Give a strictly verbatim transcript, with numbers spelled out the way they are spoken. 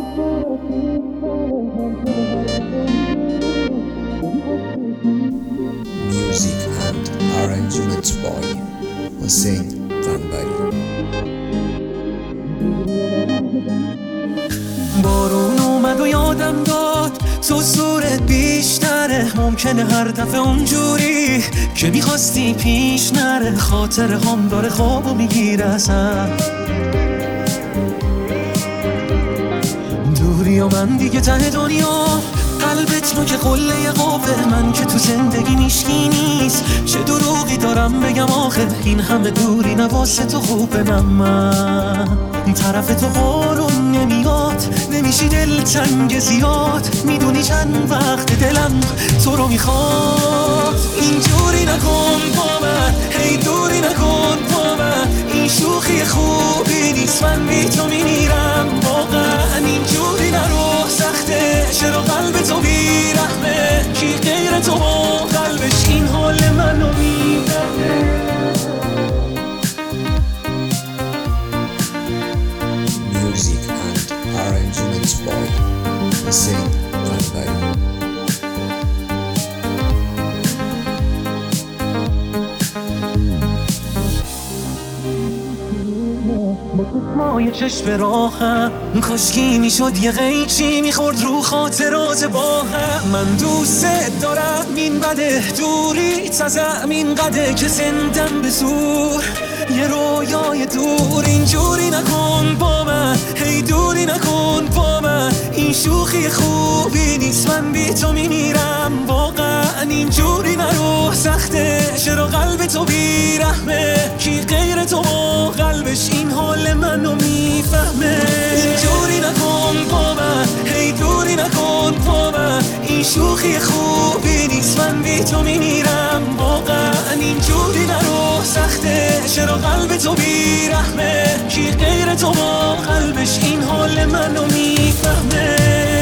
Music and arrangements by Hussein Qanbari. بارون اومد و یادم داد تو زورت بیشتره، ممکنه هر دفعه اونجوری که میخواستی پیش نره. خاطر هم داره خوابو میگیره ازم، دوری و من دیگه ته دنیا، قلبت نوک قله قوه من که تو زندگی میشکی نیست. چه دروغی دارم بگم آخه این همه دوری نواسه تو خوبه. من من طرف تو بارون نمیاد، نمیشی دلتنگ زیاد، میدونی چند وقت دلم تو رو میخواد. اینجوری نکن با من، هی دوری نکن با من، این شوخی خوبی نیست، من بی تو میمیرم واقعا. اینجوری نرو سخته، چرا قلب تو بیرحمه، کی غیر تو با قلبش این حال منو میفهمه. Music and arrangements by Hussein Qanbari. مای چشم راهم کاشکی میشد یه قیچی میخورد رو خاطرات با هم. من دوست دارم این بده دوری تزم این قده که زندم به زور یه رویای دور. اینجوری نکن با من، هی دوری نکن با من، این شوخی خوبی نیست، من بی تو میمیرم واقعا. اینجوری نرو سخته، چرا قلب تو بیرحمه، کی غیر تو با قلبش این حال منو میفهمه. اینجوری نکن با من، هی دوری نکن با من، این شوخی خوبی نیست، من بی تو میمیرم واقعا. اینجوری نرو سخته، چرا قلب تو بیرحمه، کی غیر تو با قلبش این حال منو میفهمه.